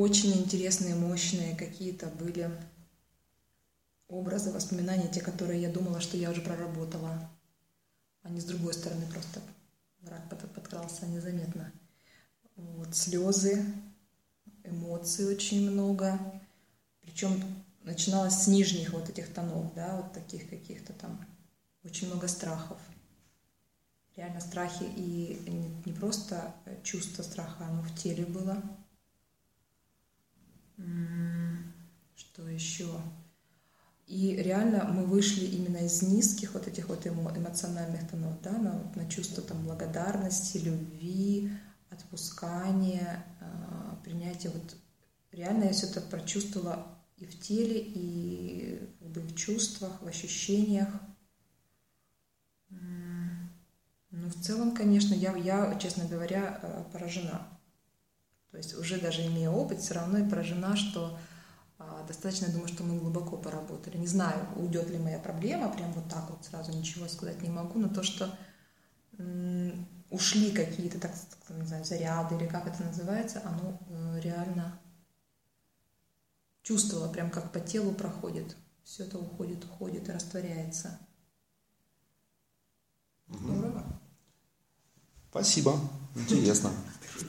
очень интересные, мощные какие-то были образы, воспоминания, те, которые я думала, что я уже проработала. Они с другой стороны просто враг подкрался незаметно. Вот, слезы, эмоций очень много. Причем начиналось с нижних вот этих тонов, да, вот таких каких-то там. Очень много страхов. Реально страхи, и не просто чувство страха, оно в теле было. Что еще? И реально мы вышли именно из низких вот этих вот эмоциональных тонов, да, на чувство там благодарности, любви, отпускания, принятия. Вот реально я все это прочувствовала и в теле, и как бы в чувствах, в ощущениях. Ну, в целом, конечно, я, честно говоря, поражена. То есть уже даже имея опыт, все равно и поражена, что достаточно, я думаю, что мы глубоко поработали. Не знаю, уйдет ли моя проблема, прям вот так вот сразу ничего сказать не могу, но то, что ушли какие-то, так не знаю, заряды или как это называется, оно реально чувствовала, прям как по телу проходит. Все это уходит и растворяется. Здорово. Спасибо, интересно.